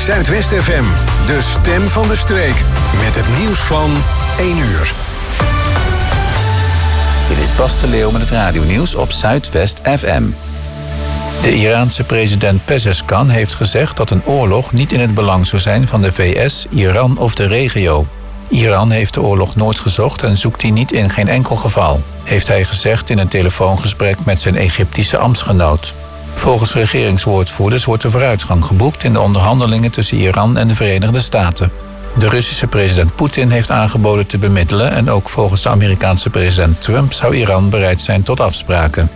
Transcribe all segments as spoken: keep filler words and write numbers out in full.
Zuidwest F M, de stem van de streek. Met het nieuws van één uur. Dit is Bas de Leeuw met het radionieuws op Zuidwest F M. De Iraanse president Pezeshkian heeft gezegd dat een oorlog niet in het belang zou zijn van de V S, Iran of de regio. Iran heeft de oorlog nooit gezocht en zoekt die niet in geen enkel geval, heeft hij gezegd in een telefoongesprek met zijn Egyptische ambtsgenoot. Volgens regeringswoordvoerders wordt er vooruitgang geboekt in de onderhandelingen tussen Iran en de Verenigde Staten. De Russische president Poetin heeft aangeboden te bemiddelen en ook volgens de Amerikaanse president Trump zou Iran bereid zijn tot afspraken.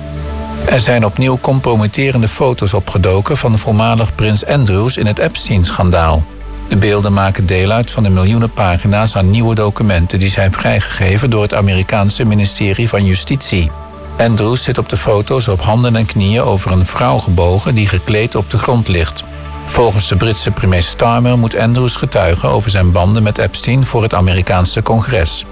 Er zijn opnieuw compromitterende foto's opgedoken van voormalig prins Andrews in het Epstein-schandaal. De beelden maken deel uit van de miljoenen pagina's aan nieuwe documenten die zijn vrijgegeven door het Amerikaanse ministerie van Justitie. Andrews zit op de foto's op handen en knieën over een vrouw gebogen die gekleed op de grond ligt. Volgens de Britse premier Starmer moet Andrews getuigen over zijn banden met Epstein voor het Amerikaanse congres.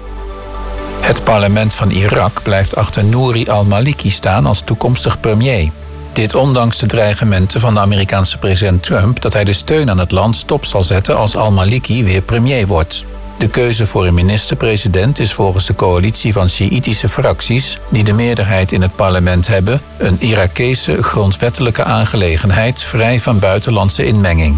Het parlement van Irak blijft achter Nouri al-Maliki staan als toekomstig premier. Dit ondanks de dreigementen van de Amerikaanse president Trump dat hij de steun aan het land stop zal zetten als al-Maliki weer premier wordt. De keuze voor een minister-president is volgens de coalitie van Sjiïtische fracties die de meerderheid in het parlement hebben een Irakese grondwettelijke aangelegenheid vrij van buitenlandse inmenging.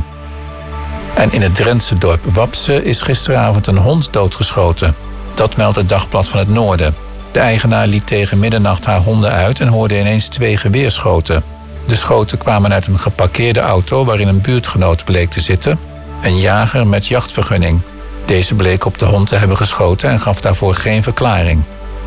En in het Drentse dorp Wapse is gisteravond een hond doodgeschoten. Dat meldt het Dagblad van het Noorden. De eigenaar liet tegen middernacht haar honden uit en hoorde ineens twee geweerschoten. De schoten kwamen uit een geparkeerde auto waarin een buurtgenoot bleek te zitten, een jager met jachtvergunning. Deze bleek op de hond te hebben geschoten en gaf daarvoor geen verklaring.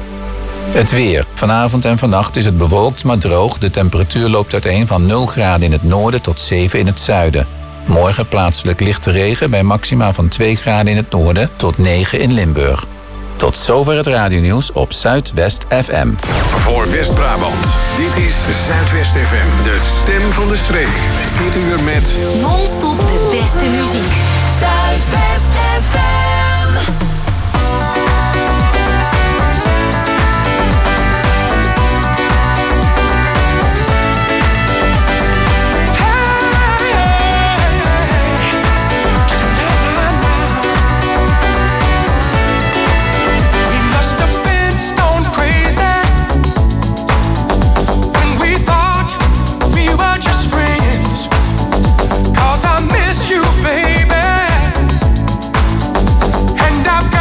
Het weer. Vanavond en vannacht is het bewolkt maar droog. De temperatuur loopt uiteen van nul graden in het noorden tot zeven in het zuiden. Morgen plaatselijk lichte regen bij maxima van twee graden in het noorden tot negen in Limburg. Tot zover het radionieuws op Zuidwest F M. Voor West-Brabant, dit is Zuidwest F M, de stem van de streek. Dit uur met non-stop de beste muziek. Zuidwest F M. Cause I miss you, baby. And I've got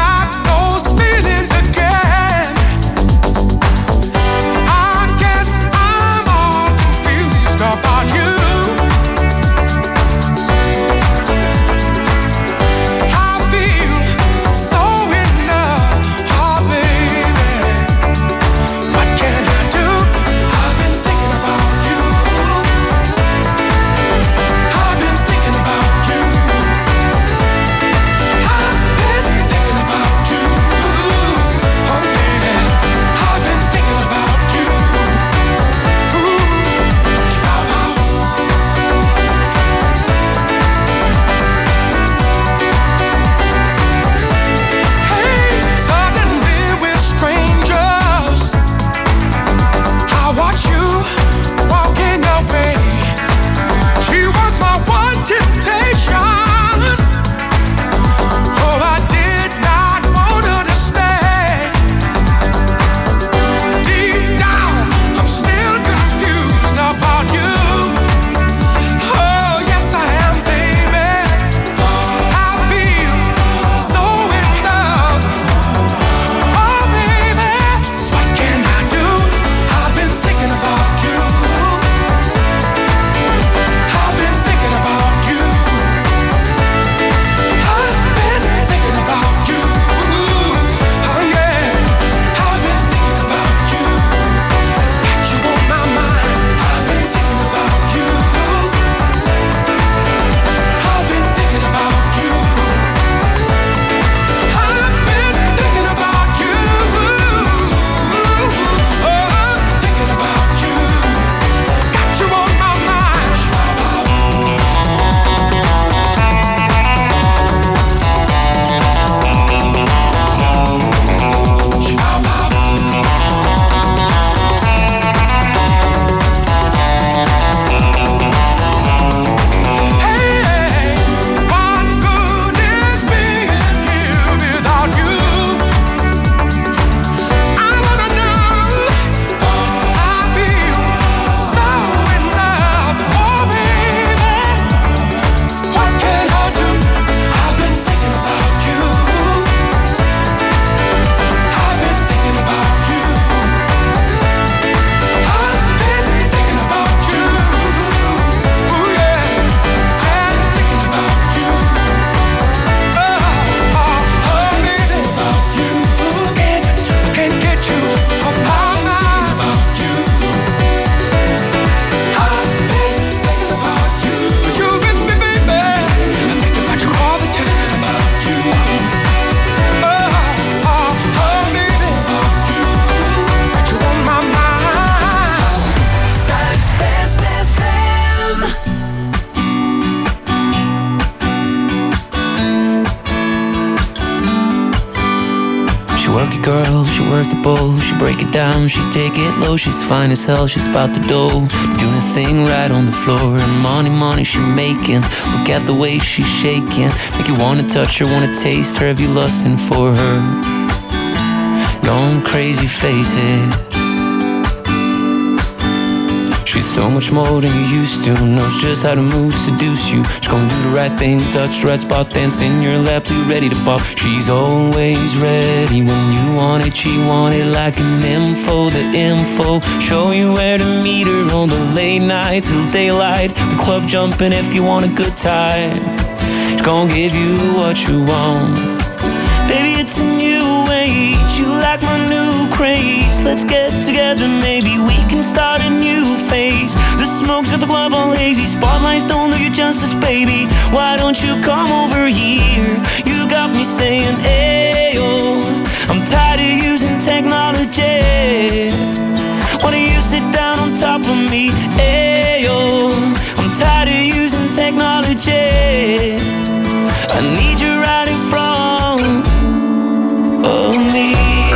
work the bowl, she break it down, she take it low. She's fine as hell, she's about to dough, doing a thing right on the floor. And money, money she making, look at the way she's shaking, make you wanna touch her, wanna taste her, have you lusting for her? Going crazy, face it. She's so much more than you used to, knows just how to move, seduce you. She's gonna do the right thing, touch the right spot, dance in your lap till you're ready to pop. She's always ready when you want it, she want it like an info, the info. Show you where to meet her on the late night till daylight. The club jumping if you want a good time. She's gonna give you what you want. Baby, it's a new age, you like my new craze. Let's get together, maybe we can start a new phase. The smokes at the club all hazy, spotlights don't do you justice, baby. Why don't you come over here? You got me saying, ayo, I'm tired of using technology. Why don't you sit down on top of me, ayo, I'm tired of using technology. I need you right in front of me.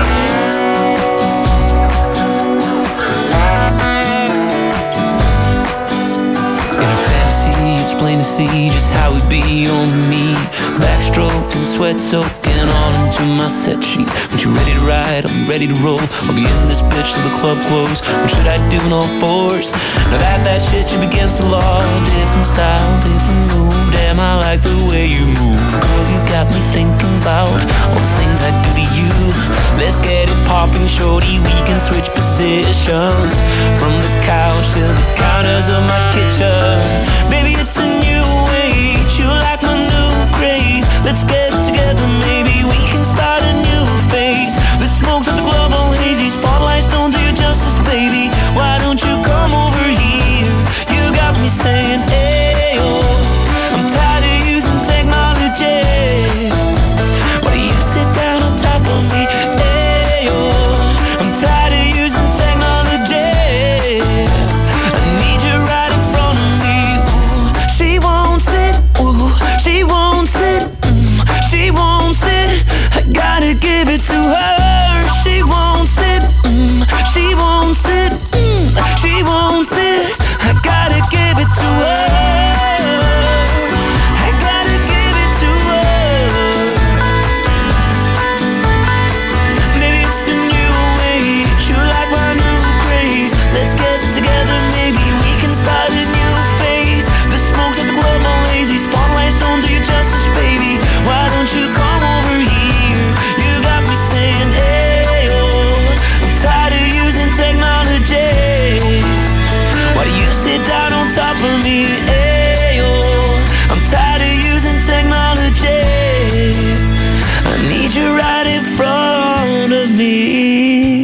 In a fantasy, it's plain to see just how it be on me. Backstroking, sweat soaking all into my set sheets. When you're ready to ride, I'll be ready to roll. I'll be in this bitch till the club close. What should I do in all fours? Now that that shit should be against the law. Different style, different move. Damn, I like the way you move. Girl, you got me thinking about all the things I do to you. Let's get it popping, shorty. We can switch positions from the couch to the counters of my kitchen. Baby, it's a new age. You like my new craze. Let's get together, maybe we can start a new phase. The smokes at the club all hazy, spotlights don't do you justice, baby. Why don't you come over here? You got me saying, ayo, I'm tired of using technology. Why do you sit down on top of me? Ayo, I'm tired of using technology. I need you right in front of me. Ooh, she wants it, ooh, she wants it, mm, she wants it. I gotta give it to her. She wants it, mm, she wants it, mm, she wants it. I gotta give it to her. I gotta give it to her. Maybe it's a new age. You like my new craze. Let's get together, maybe we can start a new phase. The smokes at the club all lazy, spotlights don't do you justice, baby. Why don't you come over here? You got me saying, ayo, I'm tired of using technology. Why do you sit down on top of me? Ayo, I'm tired of using technology. I need you right in front of me.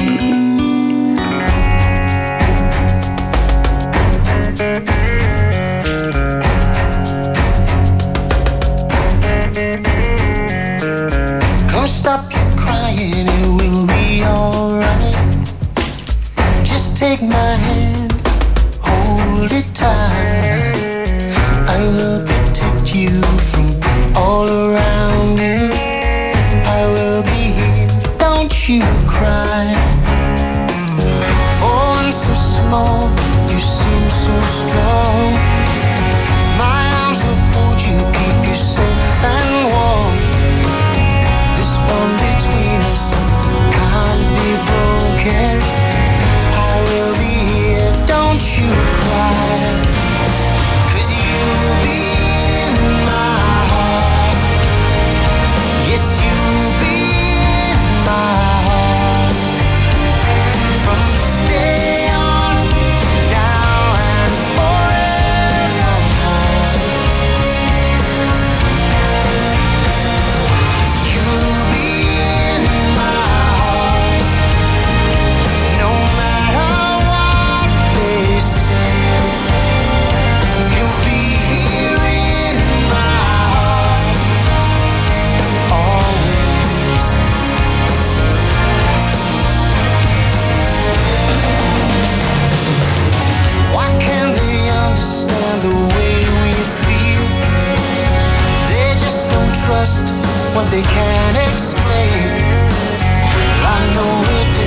Come stop your crying, it will be alright. Just take my hand, hold it tight. I will protect you from all around you. I will be here, don't you cry. For one so small, you seem so strong. My arms will hold you, keep you safe and warm. This bond between us can't be broken. I will be here, don't you cry. 'Cause you'll be in my heart. Yes, you'll be in my heart. From this day on, now and forevermore. You'll be in my heart. No matter what they say, you'll be here in my heart, always. Why can't they understand the way we feel? They just don't trust what they can't explain. I know it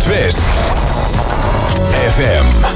Zuidwest F M.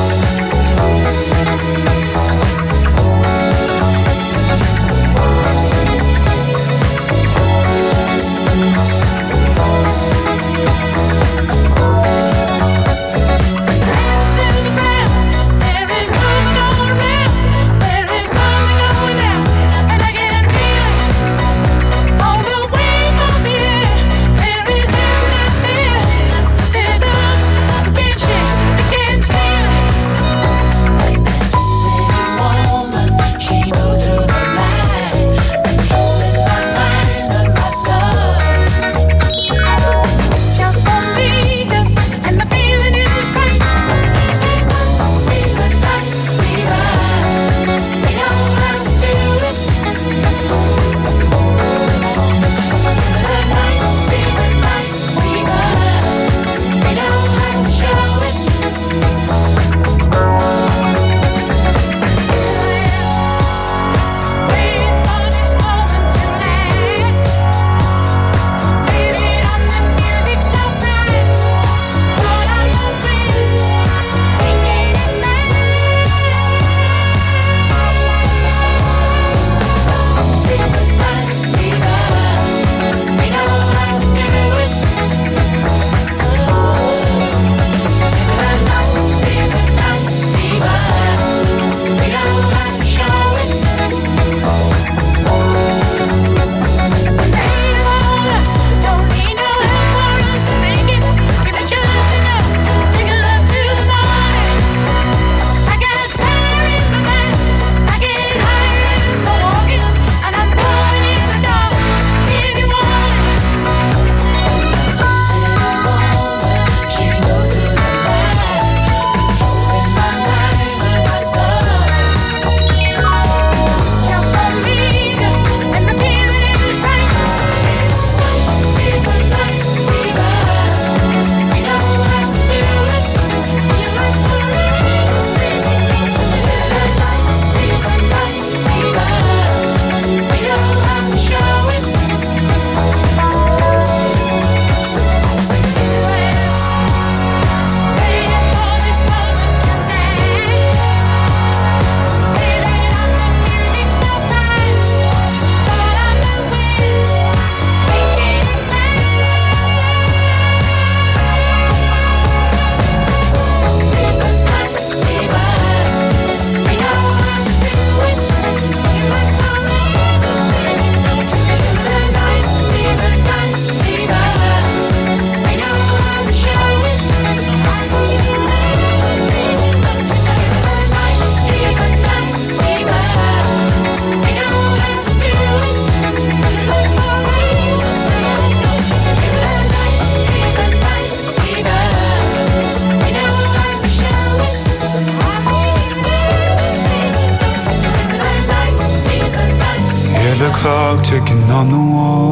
clock ticking on the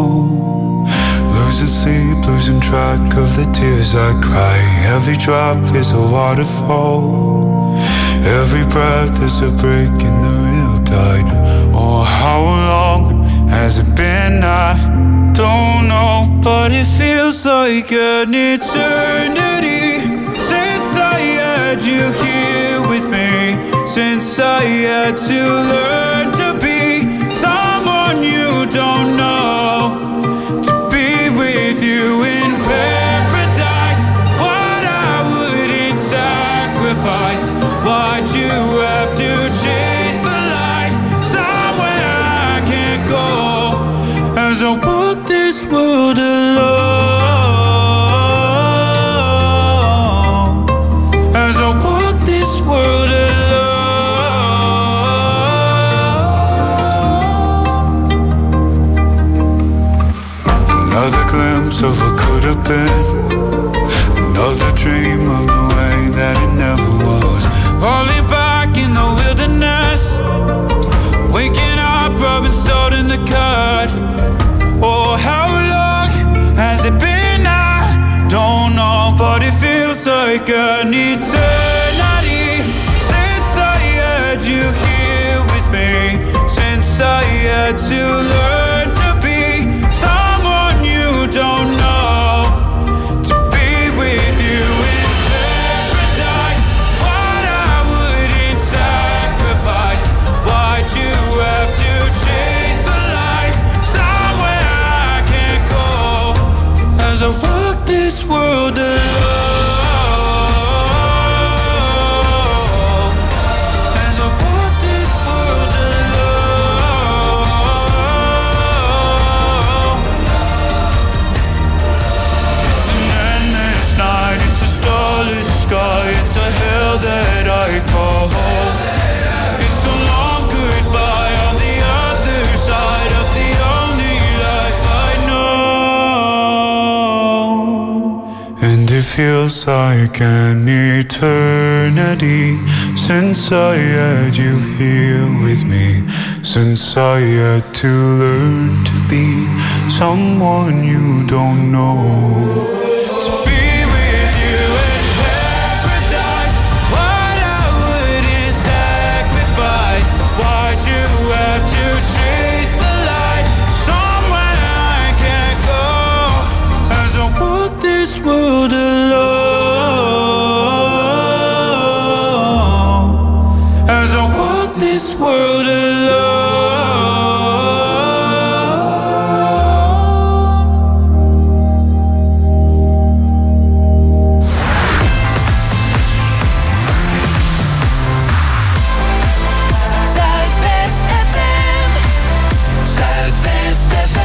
wall, losing sleep, losing track of the tears I cry. Every drop is a waterfall, every breath is a break in the real tide. Oh, how long has it been? I don't know, but it feels like an eternity since I had you here with me, since I had to learn to be someone you don't know, to be with you in paradise. What I wouldn't sacrifice, why'd you have to chase the light somewhere I can't go, as I walk this world alone, as I walk this world alone. Another glimpse of what could have been, another dream of the way that it never was. Falling back in the wilderness, waking up, rubbing salt in the cut. Oh, how long has it been? I don't know, but it feels like an eternity since I had you here with me, since I had to learn to be someone you don't know, to be with you feels like an eternity since I had you here with me, since I had to learn to be someone you don't know. World alone, as I walk this world alone. Zuidwest F M, Zuidwest F M.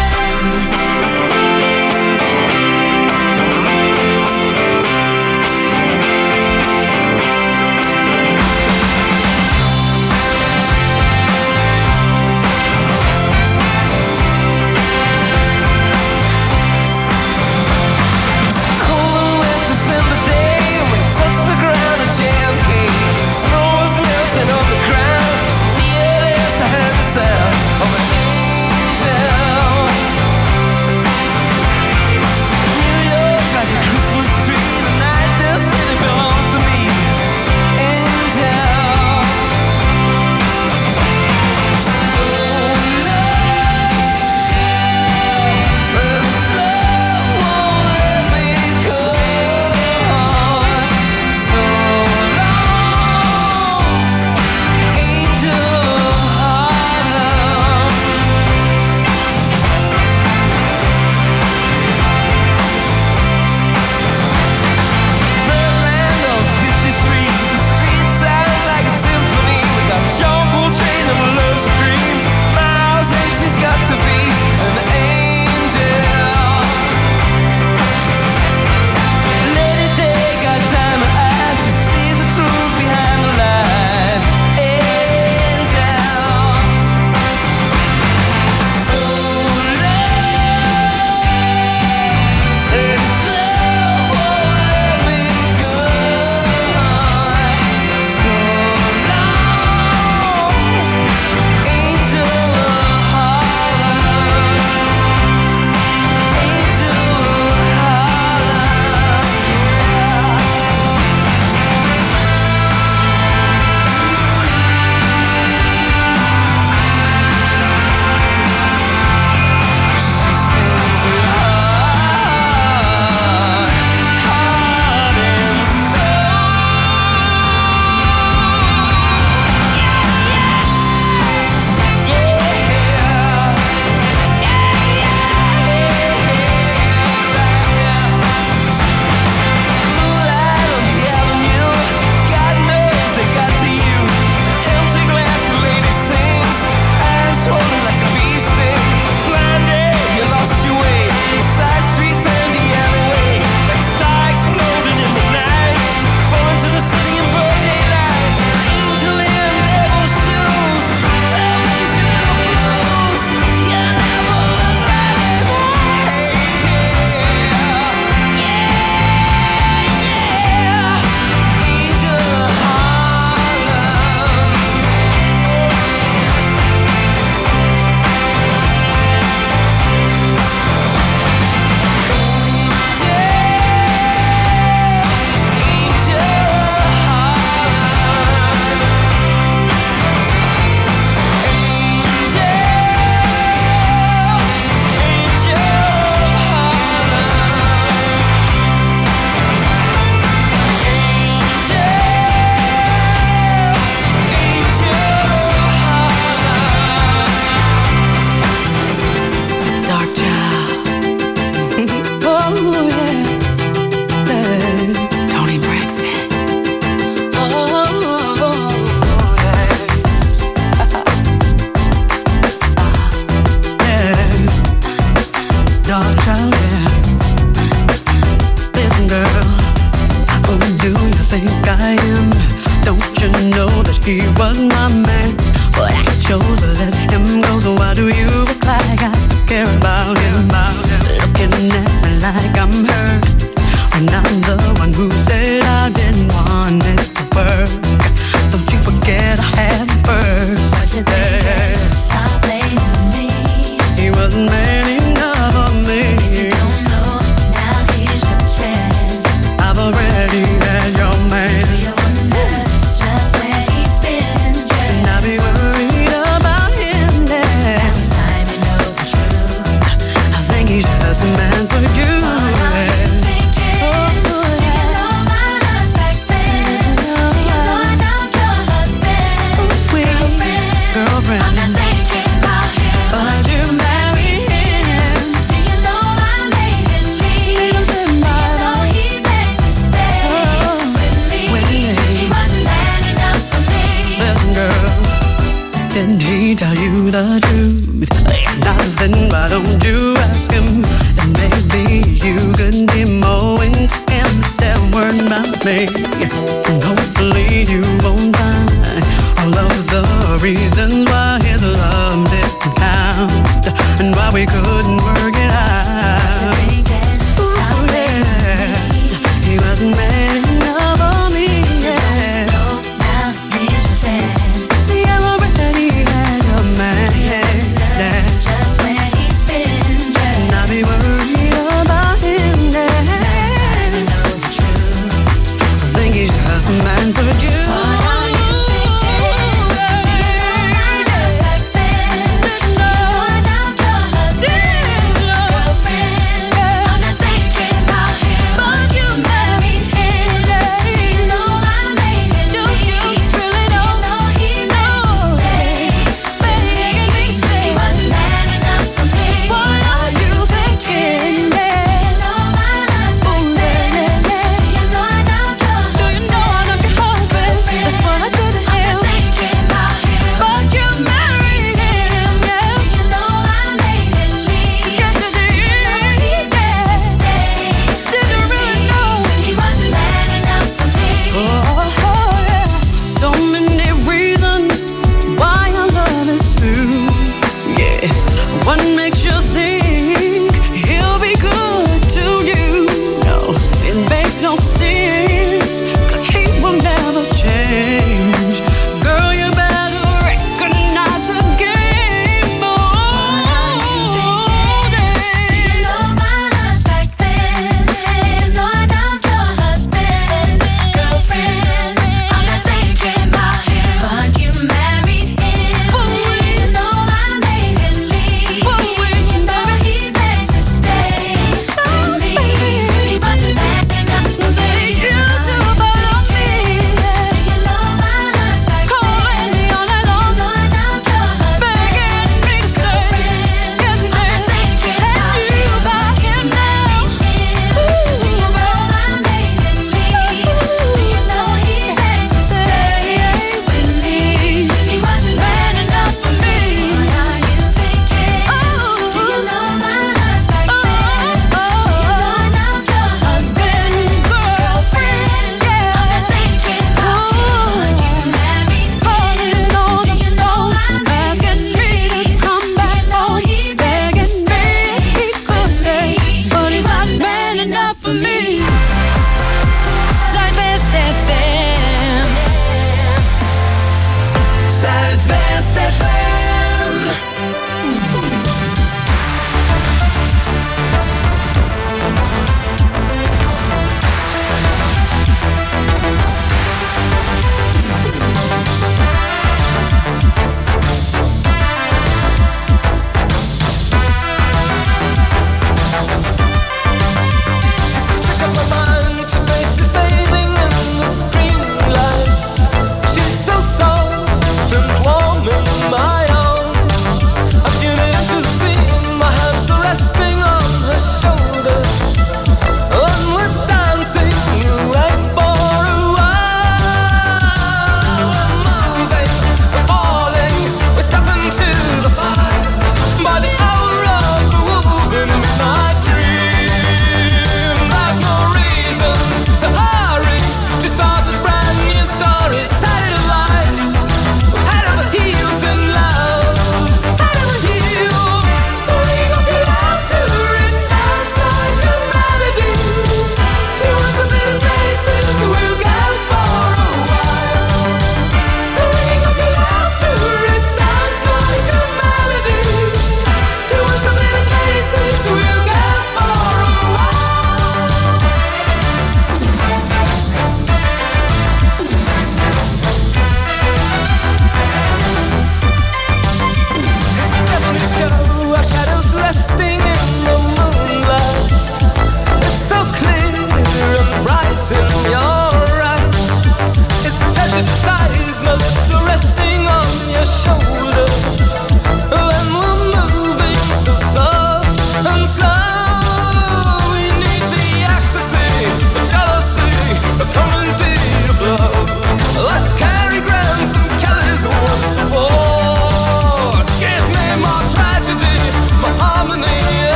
He was my man, but I chose to let him go. So why do you act like I still care about him? Looking at me like I'm hurt and I'm the one who said I didn't want it to work. Don't you forget I had him first. But you think that stop blaming me. He wasn't man enough for me. You don't know, now here's your chance. I've already had your man. Do you wonder just where he's been? Yeah. And I'll be worried about him then. Now it's time you know the truth. I think he's just a man for you. Didn't he tell you the truth? Nothing, why don't you ask him? And maybe you could be more intense instead worried about me. And hopefully you won't find all of the reasons why his love didn't count and why we couldn't work it out. Ooh, yeah. He wasn't man enough for me. Yeah. Now here's your chance. See, I'm already had your man. Yeah. Just where he's been, yeah. And I'll be worried about him. Yeah. Now it's time to know the truth. I think he's just a man for you. What are you thinking? Do you know my girls back then? Do you know I'm your husband, girlfriend? I'm not thinking about him, but you married him. You know I made him leave. You really don't know he meant to stay. Baby, he wasn't man enough for me. What are you thinking? Do you know my husband? Do you know I'm your husband? Do you know I'm not your husband? That's what I did to I'm him. not thinking about him, But you married him, yeah. you know I made him leave. Yes, you did. Stay. Did you really know? He wasn't man enough for me. Oh, oh, yeah. So many reasons why our love is through. Yeah. What makes you think he'll be good to you? No, it makes no sense, 'cause he will never change. Girl, you better recognize the game. Oh, Do you know my life's back then? You know I'm your husband, girlfriend. I'm not thinking about him, but you married him. You know I made him leave. You know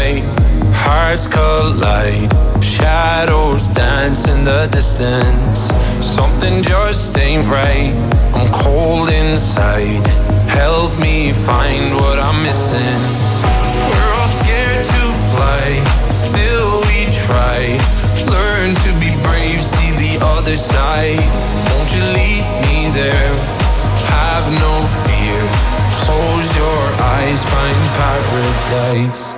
light, hearts collide, shadows dance in the distance. Something just ain't right, I'm cold inside. Help me find what I'm missing. We're all scared to fly, still we try. Learn to be brave, see the other side. Won't you lead me there? Have no fear. Close your eyes, find paradise.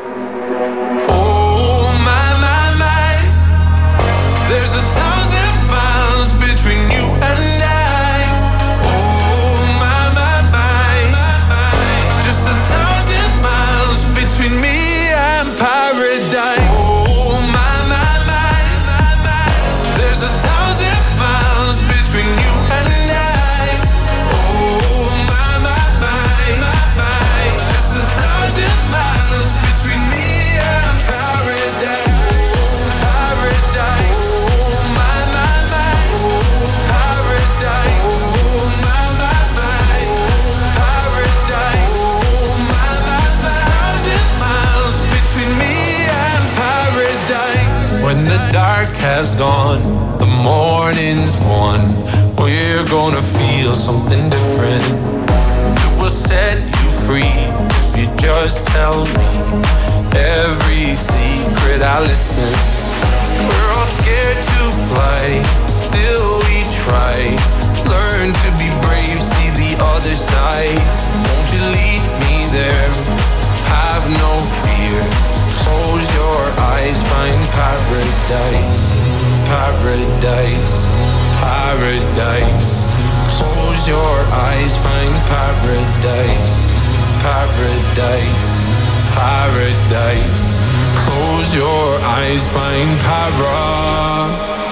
Oh my, my, my. There's a thousand miles between you and I. Oh my, my, my. Just a thousand miles between me and paradise. Oh my, my, my. There's a thousand miles between you and I. Oh my, my, my. Just a thousand miles between me and paradise. Paradise. Oh my, my, my. Paradise. Oh my, my, my. Paradise. Oh my, my, my. Thousand miles between me and paradise. When the dark has gone, the morning's won. We're gonna feel something different. It will set you free if you just tell me every secret. I listen. We're all scared to fly, still we try. Learn to be brave, see the other side. Won't you lead me there? Have no fear. Close your eyes, find paradise. Paradise, paradise. Close your eyes, find paradise. Paradise, paradise. Close your eyes, find para.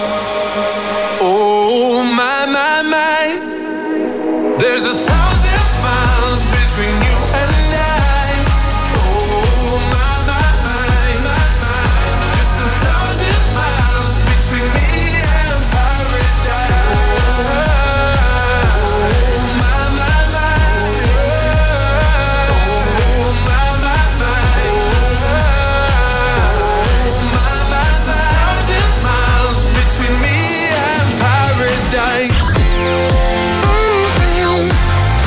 Oh my, my, my. There's a thousand miles between you and I. Oh my, my, my. Just a thousand miles between me and paradise. Oh my, my, my. Oh my, my, my. Oh my, my, my. Thousand miles between me and paradise.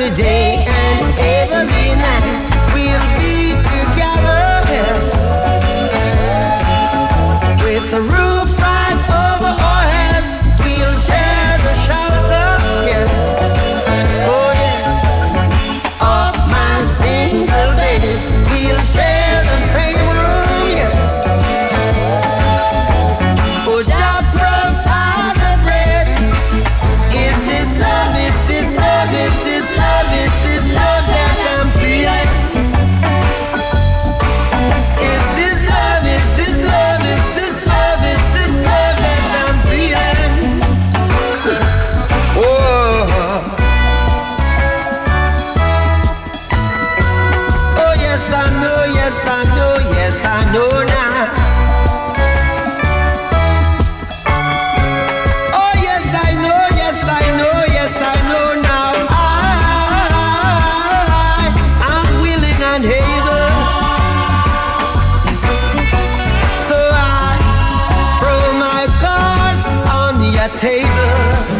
every day and every night we'll be together with the roof right over our heads. We'll share the shelter, yeah. Oh yeah, of my single bed. We'll share the same room, yeah. Oh, Jah provide the bread. Is this love? Is this love? Is this love? Is this love that I'm feeling? Is this love? Is this love? Is this love? Is this love that I'm feeling? Oh, oh yes I know, yes I know, yes I know now. Oh yes I know, yes I know, yes I know now. I, I'm willing and able. So I throw my cards on your table.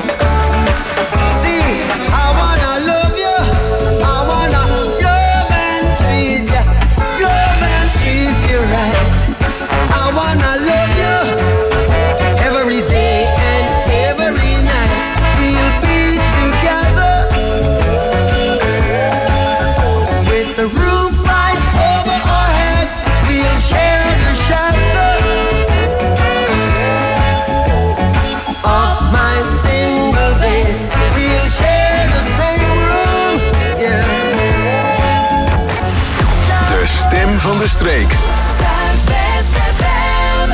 See, I wanna love you. I wanna love and treat you. Love and treat you right. I wanna love you every day and every night. We'll be together with the roof right over our heads. We'll share the shelter of my single bed. We'll share the same room, yeah. De stem van de streek. Zuidwest F M.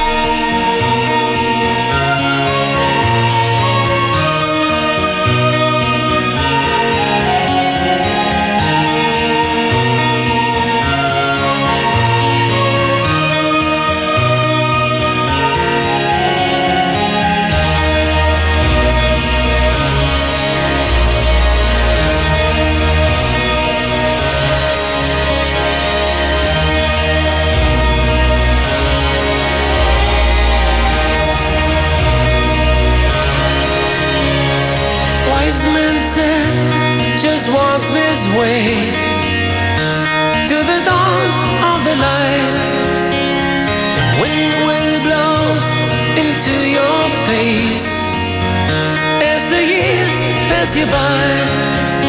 Wise men said, just walk this way to the dawn of the light. The wind will blow into your face as the years pass you by.